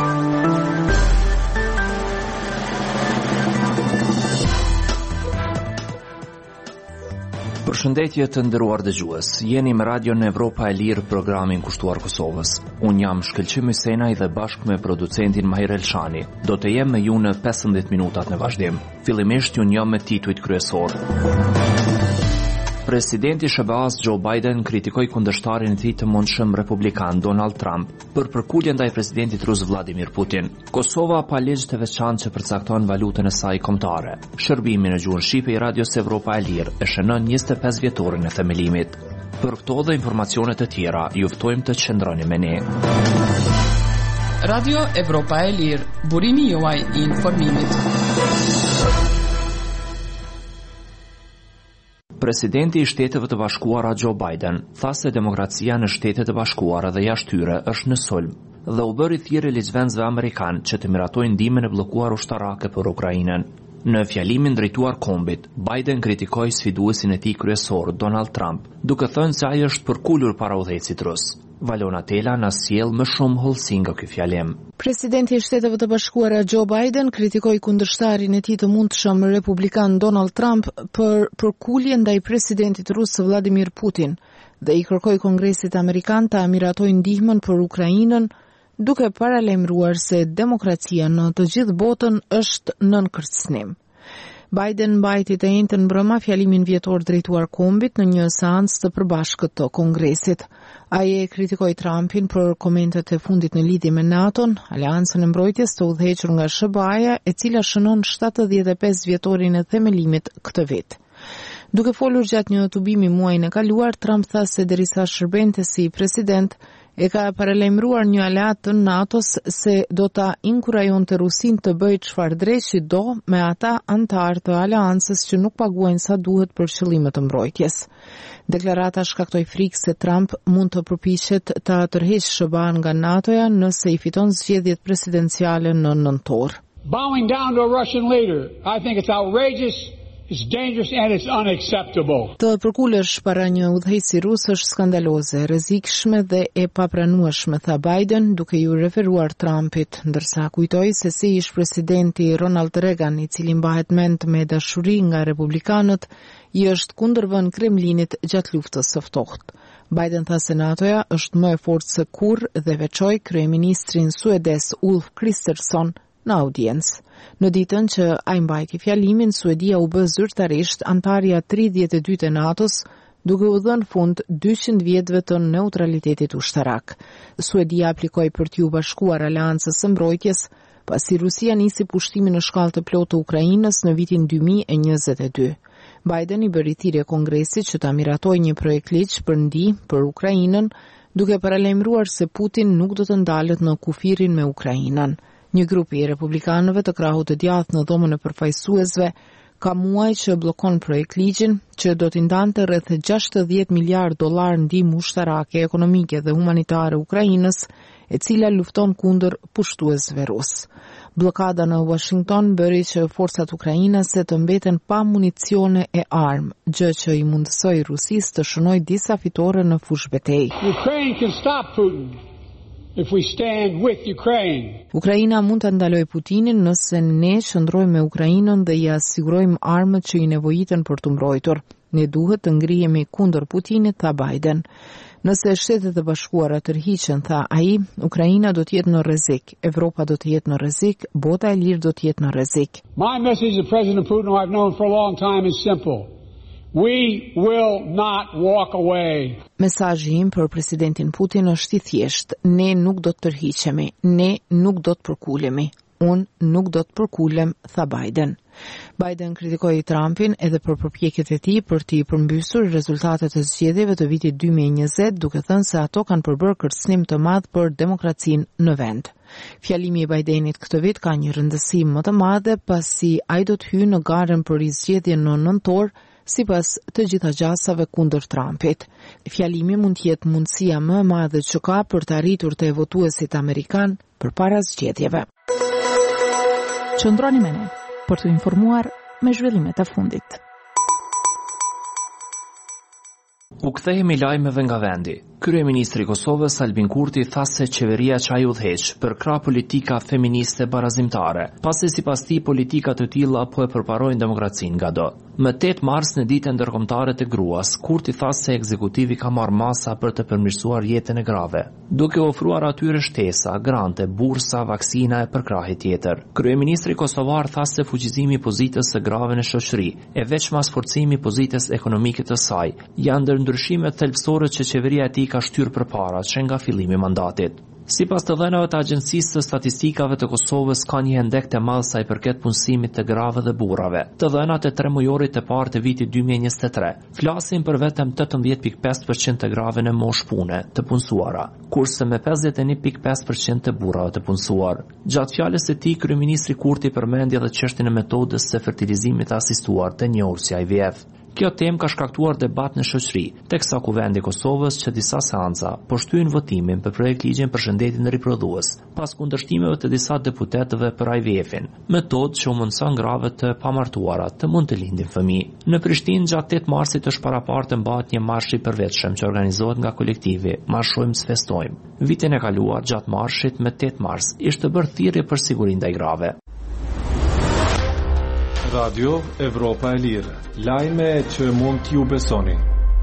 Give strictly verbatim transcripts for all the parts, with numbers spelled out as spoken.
Përshëndetje të nderuar dëgjues. Jeni me Radion Evropa e Lirë, programin kushtuar Kosovës. Unë jam Shkëlqim Hysenaj dhe bashkë me producentin Mahir Elshani do të jem me ju në pesëmbëdhjetë minutat në vazhdim. Fillimisht ju njëm me titujt kryesor. Presidenti Shëbaz Joe Biden kritikoi kundërshtarin e tij të mundshëm republikan Donald Trump për përkuljen ndaj presidentit rus Vladimir Putin. Kosova pa ligj të veçantë që përcakton valutën e saj kombëtare. Shërbimi në gjuhën shqipe i Radios Evropa e Lirë e shënon njëzet e pesë vjetorin e themelimit. Për këto dhe informacione të tjera, ju ftojmë të qëndroni me ne. Radio Evropa e Lirë, burimi juaj i informimit. Presidenti i Shteteve të Bashkuara Joe Biden tha se demokracia në Shtetet e Bashkuara dhe jashtë tyre është në sulm dhe u bëri thirrje ligjvënësve amerikan që të miratojnë ndihmën e bllokuar ushtarake për Ukrainën. Në fjalimin drejtuar kombit, Biden kritikoi sfiduesin e tij kryesor Donald Trump, duke thënë se ai është përkulur para udhëhecit rus. Valona Tela na sjell më shumë hollësi nga ky fjalim. Presidenti i Shteteve të Bashkuara Joe Biden kritikoi kundërshtarin e tij të mundshëm republikan Donald Trump për përkuljen ndaj presidentit rus Vladimir Putin dhe i kërkoi Kongresit Amerikan të miratojë ndihmën për Ukrainën, duke paralajmëruar se demokracia në të gjithë botën është nën kërcënim. Biden mbajti të njëjtën mbrëma fjalimin vjetor drejtuar kombit në një seancë të përbashkët të Kongresit. Ai e kritikoi Trumpin për komentet e fundit në lidhje me NATO-n, aleancën e mbrojtjes të udhëhequr nga S B A-ja, e cila shënon shtatëdhjetë e pesë vjetorin e themelimit këtë vit. Duke folur gjatë një tubimi muajin e kaluar, Trump tha se derisa shërbente si president, e ka paralajmëruar një aleat të NATO-s se do ta inkurajonte Rusin të bëjë çfarë drejtë do me ata antarë të aleancës që nuk paguajnë sa duhet për qëllime të mbrojtjes. Deklarata shkaktoi frikë se Trump mund të përpiqet ta tërheqë S B A-n nga NATO-ja nëse i fiton zgjedhjet presidenciale në nëntor. Bowing down to a Russian leader, I think it's outrageous. It's dangerous and it's unacceptable. Të përkulesh para një udhëheqësi rus është skandaloze, rrezikshme dhe e papranueshme, tha Biden, duke ju referuar Trumpit, ndërsa kujtoi se si ish presidenti Ronald Reagan, i cili mbahet mend me dashuri nga republikanët, i është kundërvën Kremlinit gjatë luftës së ftohtë. Biden tha se NATO-ja është më e fortë se kurrë dhe veçoi kryeministrin suedez Ulf Kristersson në audiencë. Në ditën që ai mbajti fjalimin, Suedia u bë zyrtarisht antarja tridhjetë e dytë e NATO-s, duke u dhënë fund dyqind vjetëve të neutralitetit ushtarak. Suedia aplikoi për t'u bashkuar aleancës së mbrojtjes, pasi Rusia nisi pushtimin në shkallë të plotë të Ukrainës në vitin dy mijë e njëzet e dy. Biden i bëri thirrje Kongresit që ta miratojë një projekt ligj për ndihmë për Ukrainën, duke paralajmëruar se Putin nuk do të ndalet në kufirin me Ukrainën. Një grup i republikanëve të krahut të djathtë në dhomën e përfaqësuesve ka muaj që bllokon projekt ligjin që do t'i ndante rreth gjashtëdhjetë miliardë dollar ndihmë ushtarake, ekonomike dhe humanitare Ukrainës, e cila lufton kundër pushtuesve rus. Bllokada në Washington bëri që forcat ukrainase të mbeten pa municione e armë, gjë që i mundësoi Rusisë të shënojë disa fitore në fushë betejë. Ukraine can stop Putin. If we stand with Ukraine. Ukraina mund të ndalojë Putinin nëse ne qëndrojmë me Ukrainën dhe i asigurojmë armët që i nevojiten për të mbrojtur. Ne duhet të ngrihemi kundër Putinit, tha Biden. Nëse Shtetet e Bashkuara tërhiqen, tha ai, Ukraina do të jetë në rrezik, Evropa do të jetë në rrezik, bota e lirë do të jetë në rrezik. My message to President Putin, who I've known for a long time, is simple. We will not walk away. Mesazhi im për presidentin Putin është i thjeshtë. Ne nuk do të tërhiqemi, ne nuk do të përkulemi. Unë nuk do të përkulem, tha Biden. Biden kritikoi Trumpin edhe për përpjekjet e tij për t'i përmbysur rezultatet e zgjedhjeve të vitit dy mijë e njëzet, duke thënë se ato kanë përbërë kërcënim të madh për demokracinë në vend. Fjalimi i Bidenit këtë vit ka një rëndësi më të madhe pasi ai do të hyjë në garën për rizgjedhjen në nëntor, sipas të gjitha gjasave kundër Trumpit. Fjalimi mund të jetë mundësia më e madhe që ka për të arritur të votuesit amerikan përpara zgjedhjeve. Qëndroni me ne për të informuar me zhvillimet e fundit. U kthehemi lajmeve nga vendi. Kryeministri i Kosovës Albin Kurti tha se qeveria çaj udhëheq për krah politika feministe barazimtare, pasi sipas tij politika të tilla po e përparojnë demokracinë ngado. Më tetë mars në ditën ndërkombëtare të gruas, Kurti tha se ekzekutivi ka marrë masa për të përmirësuar jetën e grave, duke ofruar atyre shtesa, grante, bursa, vaksina e përkrahje tjetër. Kryeministri kosovar tha se fuqizimi i pozitës së grave në shoqëri, e veçmas forcimi i pozitës ekonomike të saj, janë ndër ndryshimet thelbësore që qeveria e tij ka shtyr përpara që nga fillimi i mandatit. Sipas të dhënave të Agjencisë së Statistikave të Kosovës, ka një hendek të madh sa i përket punësimit të grave dhe burrave. Të dhënat e tre mujorit të parë të vitit dy mijë e njëzet e tre flasin për vetëm tetëmbëdhjetë pikë pesë përqind të grave në moshë pune të punësuara, kurse me pesëdhjetë e një pikë pesë përqind të burrave të punësuar. Gjatë fjalës së tij, kryeministri Kurti përmendi edhe çështjen e metodës së fertilizimit të asistuar të njohur si I V F. Kjo temë ka shkaktuar debat në shoqëri, teksa Kuvendi i Kosovës që disa seanca po shtyin votimin për projekt ligjin për shëndetin riprodhues, pas kundërshtimeve të disa deputetëve për I V F-in, metodë që u mundson grave të pamartuara të mund të lindin fëmijë. Në Prishtinë gjatë tetë marsit është paraparë të mbahet një marsh i përvetshëm që organizohet nga kolektivi Marshojmë s'festojmë. Vitin e kaluar gjatë marshit me tetë mars ishte bërë thirrje për sigurinë ndaj grave. Radio Evropa e Lirë, lajme që mund t'ju besoni.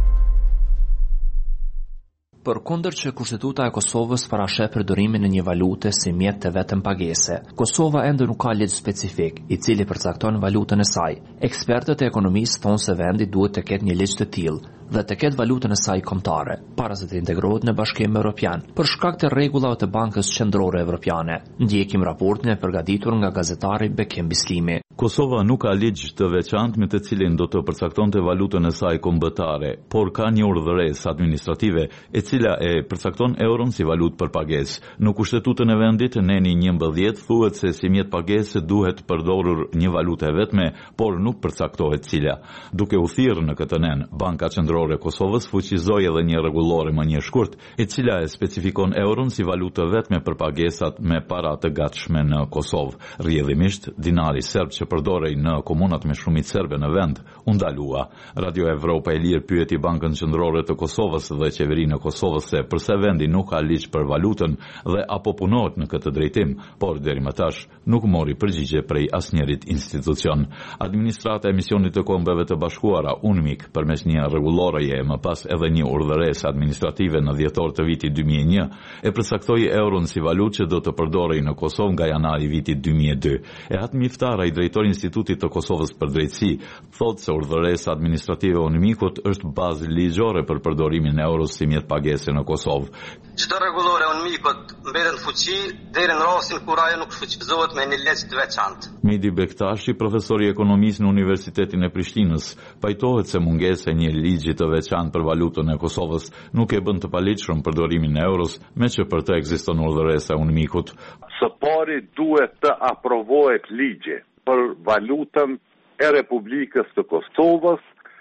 Përkundër që Kushtetuta e Kosovës parasheh përdorimin e një valute si mjet të vetëm pagese, Kosova ende nuk ka ligj specifik i cili përcakton valutën e saj. Ekspertët e ekonomisë thonë se vendi duhet të ketë një ligj të tillë dhe të ketë valutën e saj kombëtare, para se të integrohet në Bashkimin Evropian, për shkak të rregullave të Bankës Qendrore Evropiane. Ndjekim raportin e përgatitur nga gazetari Bekim Bislimi. Kosova nuk ka ligj të veçantë me të cilin do të përcaktonte valutën e saj kombëtare, por ka një urdhëresë administrative e cila e përcakton euron si valutë për pagesë. Në Kushtetutën e vendit neni njëmbëdhjetë thuhet se si mjet pagese duhet përdorur një valutë e vetme, por nuk përcaktohet cila. Duke u thirrë në këtë nen, Banka Qendrore e Kosovës fuqizoi edhe një rregullore më një shkurt, e cila e specifikon euron si valutë vetme për pagesat me para të gatshme në Kosovë. Rrjedhimisht, dinari serb që përdorej në komunat me shumicë serbe në vend u ndalua. Radio Evropa e Lirë pyeti Bankën Qendrore të Kosovës dhe qeverinë e Kosovës se përse vendi nuk ka ligj për valutën dhe apo punohet në këtë drejtim, por deri më tash nuk mori përgjigje prej asnjërit institucion. Administrata e Misionit të Kombeve të Bashkuara, UNMIK, përmes një rregulloreje më pas edhe një urdhëresë administrative në dhjetor të vitit dy mijë e një, e përcaktoi euron si valutë që do të përdorej në Kosovë nga janari vitit dy mijë e dy. E Hat Miftara, i drejtori i Institutit të Kosovës për Drejtësi, thotë se urdhëresa administrative e UNMIK-ut është bazë ligjore për përdorimin e euros si mjet pagese në Kosovë. Çdo rregullore e UNMIK-ut mbetet në fuqi deri në rastin kur ajo nuk fuqizohet me një ligj të veçantë. Midi Bektashi, profesor i ekonomisë në Universitetin e Prishtinës, pajtohet se mungesa e një ligji të veçantë për valutën e Kosovës nuk e bën të paligjshëm përdorimin e euros, me që për të ekziston urdhëresa e UNMIK-ut. Së pari duhet të aprovohet ligji për valutën e Republikës të Kosovës.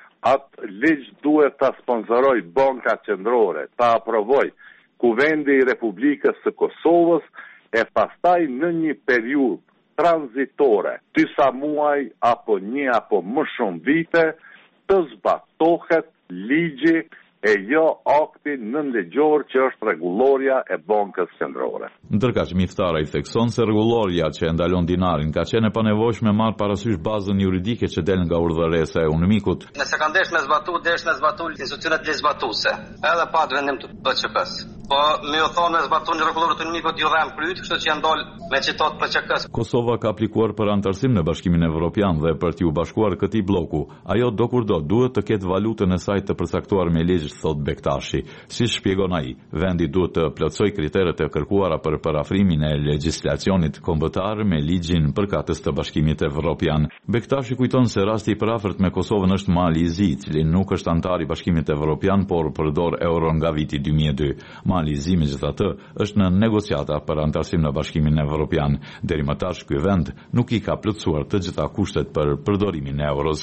Atë ligj duhet të sponsoroj Banka Qendrore, të aprovoj Kuvendi i Republikës së Kosovës, e pastaj në një periudhë tranzitore, disa muaj apo një apo më shumë vite, të zbatohet ligji e jo akti nënligjor që është rregulloria e Bankës Qendrore. Ndërkaq Miftara i thekson se rregulloria që e ndalon dinarin ka qenë e panevojshme marrë parasysh bazën juridike që del nga urdhëresa e UNMIK-ut. Nëse ka ndesh me zbatu, desh me zbatu institucionet legjzbatuese, edhe pa vendim të B Q P-s. Po më u thonë me zbatu një rregullor të UNMIK-ut ju dhan kryt, kështu që janë dal me citat B Q P-s. Kosova ka aplikuar për antarësim në Bashkimin Evropian dhe për t'u bashkuar këtij bloku, ajo do kur do duhet të ketë valutën e saj të përcaktuar me ligj, thot Bektashi. Si shpjegon ai, vendi duhet të plotësoj kriteret e kërkuara për parafrimin e legjislacionit kombëtar me ligjin përkatës të Bashkimit Evropian. Bektashi kujton se rasti i parafort me Kosovën është Mali i Zi, i cili nuk është antar i Bashkimit Evropian, por përdor euron nga viti dy mijë e dy. Mali i Zi, megjithatë, është në negociata për antarësim në Bashkimin Evropian. Deri më tash ky vend nuk i ka plotësuar të gjitha kushtet për përdorimin e euros.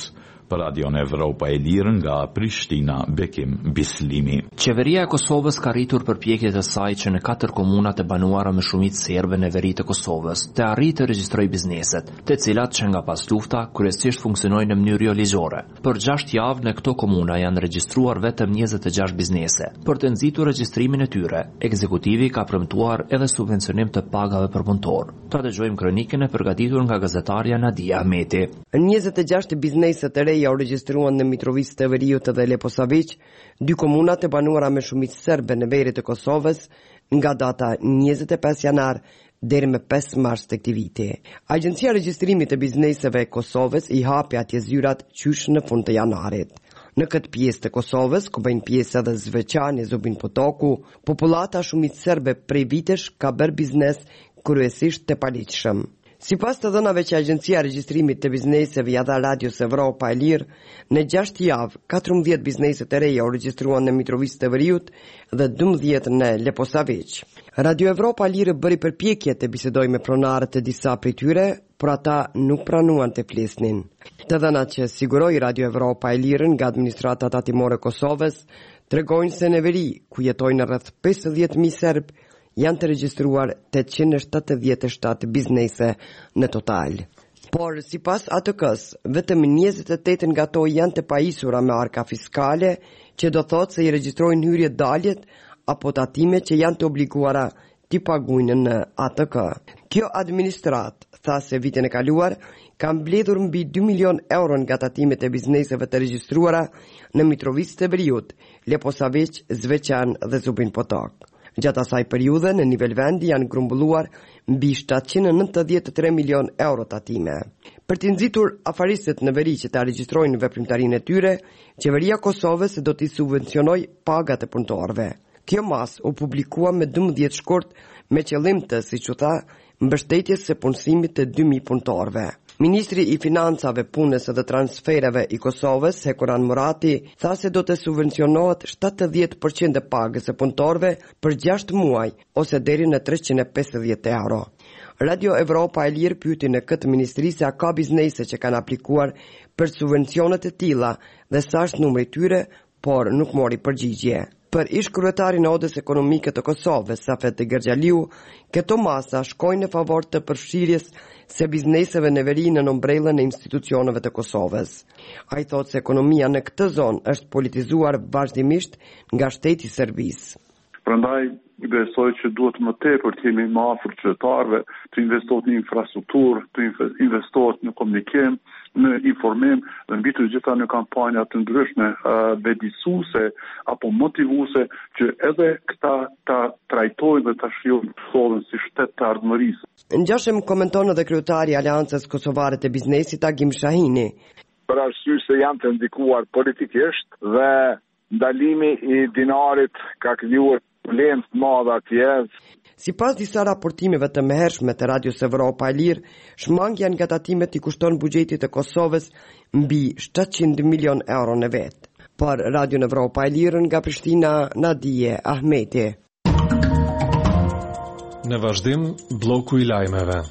Për Radion Evropa e Lirë nga Prishtina, Bekim Bislimi. Qeveria e Kosovës ka rritur përpjekjet e saj që në katër komunat e banuara me shumicë serbe në veri të Kosovës të arrijë të regjistrojë bizneset, të cilat që nga pas lufta kryesisht funksionojnë në mënyrë jo ligjore. Për gjashtë javë në këto komuna janë regjistruar vetëm njëzet e gjashtë biznese. Për të nxitur regjistrimin e tyre, ekzekutivi ka premtuar edhe subvencionim të pagave për punëtor. Ta dëgjojmë kronikën e përgatitur nga gazetarja Nadia Ahmeti. njëzet e gjashtë bizneset e reja u regjistruan në Mitrovica të Veriut dhe Leposavić, dy komunat e banuara me shumicë serbe në veri të Kosovës, nga data njëzet e pesë janar deri më pesë mars të këtij viti. Agjencia e Regjistrimit të Bizneseve e Kosovës i hapi atje zyrat qysh në fund të janarit. Në këtë pjesë të Kosovës, ku bëjnë pjesë edhe Zvečani, Zubin Potoku, popullata shumicë serbe prej vitesh ka bërë biznes kryesisht të paligjshëm. Si pas të dhënave që Agjencia e Regjistrimit të Bizneseve ja dha Radios Evropa e Lirë, në gjashtë javë, katërmbëdhjetë biznese të reja u regjistruan në Mitrovica të Veriut dhe dymbëdhjetë në Leposavić. Radio Evropa e Lirë bëri përpjekje të bisedojë me pronarët e disa prej tyre, por ata nuk pranuan të flisnin. Të dhënat që siguroi Radio Evropa e Lirë nga administrata tatimore e Kosovës tregojnë se në veri, ku jetojnë rreth pesëdhjetë mijë serb, janë të regjistruar tetëqind e shtatëdhjetë e shtatë biznese në total. Por, si pas A T K-s, vetëm njëzet e tetë nga to janë të pajisura me arka fiskale, që do thotë se i regjistrojnë hyrje daljet apo tatime që janë të obliguara t'i paguajnë në A T K. Kjo administrat, tha se vitin e kaluar, ka mbledhur mbi dy milion euro nga tatimet e bizneseve të regjistruara në Mitrovica të Veriut, Leposavić, Zvečan dhe Zubin Potok. Gjatë asaj periudhe, në nivel vendi janë grumbulluar mbi shtatëqind e nëntëdhjetë e tre milion euro tatime. Për të nxitur afaristët në veri që ta regjistrojnë veprimtarinë e tyre, qeveria e Kosovës do t'i subvencionoj pagat e punëtorëve. Kjo mas u publikua me dymbëdhjetë shkurt me qëllim të, siç u tha, mbështetjes së punësimit të dy mijë punëtorëve. Ministri i Financave, Punës dhe Transfereve i Kosovës, Sekuran Murati, tha se do të subvencionohet shtatëdhjetë përqind e pagës së punëtorëve për gjashtë muaj ose deri në treqind e pesëdhjetë euro. Radio Evropa e Lirë pyeti në këtë ministri se a ka biznese që kanë aplikuar për subvencionet e tilla dhe sa është numri i tyre, por nuk mori përgjigje. Për ish kryetarin e Odës Ekonomike të Kosovës, Safet Gergjaliu, këto masa shkojnë në favor të përfshirjes së bizneseve në veri në ombrellën e institucioneve të Kosovës. Ai thotë se ekonomia në këtë zonë është politizuar vazhdimisht nga shteti i Serbisë. Prandaj besoj që duhet më tepër të jemi më afër qytetarëve, të investohet në infrastrukturë, të investohet në komunikim, në informim dhe mbi të gjitha në kampanja të ndryshme uh, bedisuese apo motivuese që edhe këta ta trajtojnë dhe ta shijojnë Kosovën si shtet të ardhmërisë. Ngjashëm komenton edhe kryetari i Aleancës Kosovare të Biznesit Agim Shahini. Për arsye se janë të ndikuar politikisht dhe ndalimi i dinarit ka krijuar problemë të mëdha atje. Si pas disa raportimeve të mëhershme të Radios Evropa e Lirë, shmangja nga tatimet i kushton buxhetit të Kosovës mbi shtatëqind milion euro në vetë. Për Radio Evropa e Lirë nga Prishtina, Nadia Ahmeti. Në vazhdim, bloku i lajmeve.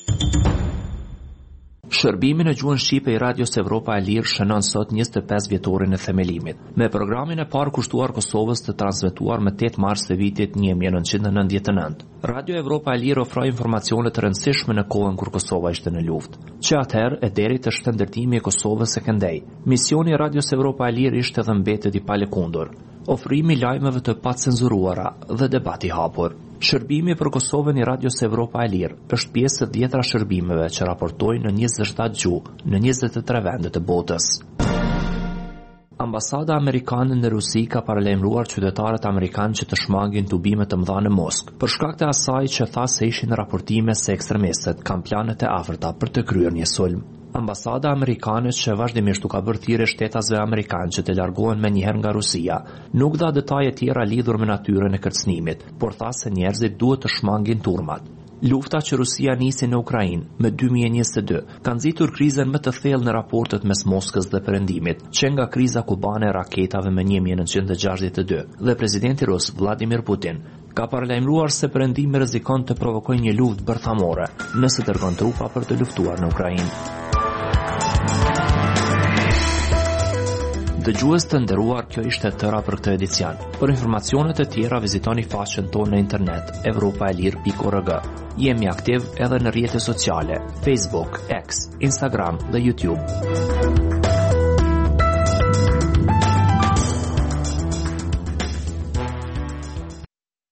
Shërbimin e gjuhën shqipe i Radios Evropa e Lirë shënon sot njëzet e pesë vjetorin e themelimit. Me programin e parë kushtuar Kosovës të transmetuar më tetë mars të vitit një mijë e nëntëqind e nëntëdhjetë e nëntë. Radio Evropa e Lirë ofroi informacione të rëndësishme në kohën kur Kosova ishte në luftë, që atëherë e deri të shndërtimi i Kosovës së këndej. Misioni i Radios Evropa e Lirë ishte dhe mbetet i palëkundur, ofrimi i lajmeve të pacenzuruara dhe debati i hapur. Shërbimi për Kosovën i Radios Evropa e Lirë është pjesë e dhjetra shërbimeve që raportojnë në njëzet e shtatë gjuhë në njëzet e tre vende të botës. Ambasada amerikane në Rusi ka paralajmëruar qytetarët amerikanë që të shmangin tubime të mëdha në Moskë, për shkak të asaj që tha se ishin raportime se ekstremistët kanë planet e afërta për të kryer një sulm. Ambasada amerikane që vazhdimisht u ka bërë thirrje shtetasve amerikanë që të largohen menjëherë nga Rusia, nuk dha detaje tjera lidhur me natyrën e kërcënimit, por tha se njerëzit duhet të shmangin turmat. Lufta që Rusia nisi në Ukrainë me dy mijë e njëzet e dy ka nxitur krizën më të thellë në raportet mes Moskës dhe Perëndimit, që nga kriza kubane e raketave me një mijë e nëntëqind e gjashtëdhjetë e dy dhe presidenti rus Vladimir Putin ka paralajmëruar se Perëndimi rrezikon të provokojë një luftë bërthamore nëse dërgon trupa për të luftuar në Ukrainë. Dëgjues të nderuar, kjo ishte tëra për këtë edicion. Për informacione të tjera vizitoni faqen tonë në internet evropaelir pikë org. Jemi aktiv edhe në rrjetet sociale, Facebook, X, Instagram dhe YouTube.